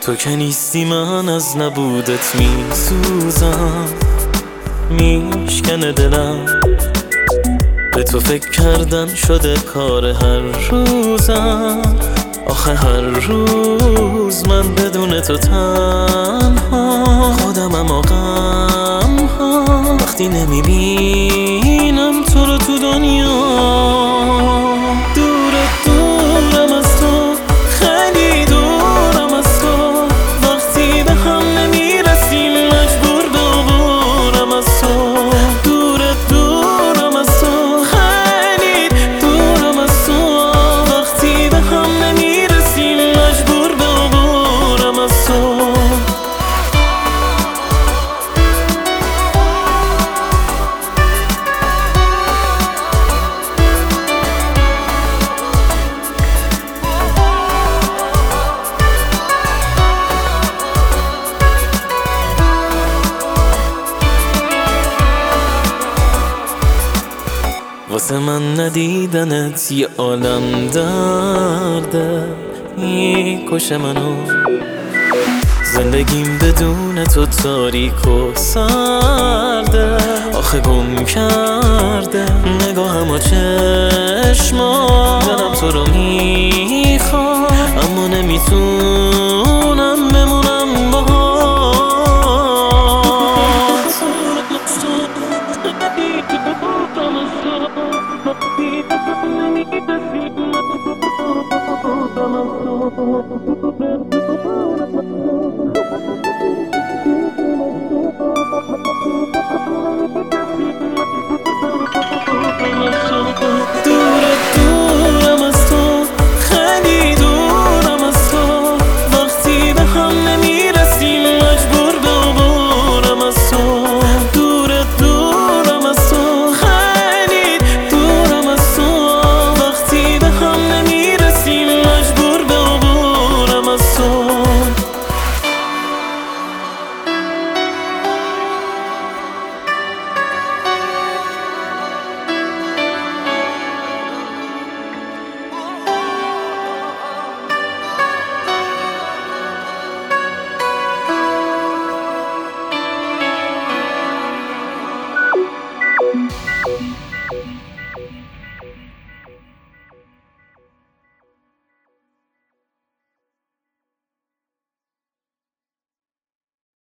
تو که نیستی من از نبودت میسوزم، میشکنه دلم. به تو فکر کردن شده کار هر روزم. آخه هر روز من بدون تو تنها خودمم و غم ها. وقتی نمیبینم تو رو تو دنیا، دورم از تو، خیلی دورم از تو. وقتی به هم نمیرسیم مجبور به عبورم از تو. دورم از تو، خیلی دورم از تو. وقتی به هم نمیرسیم مجبور به عبورم از تو. واسه من ندیدنت یه عالم درده، میکشه منو. زندگیم بدون تو تاریک و سرده. آخه گم کرده نگاهم و چشمام. دلم تو رو میخوام اما نمیتونم بمونم باهات.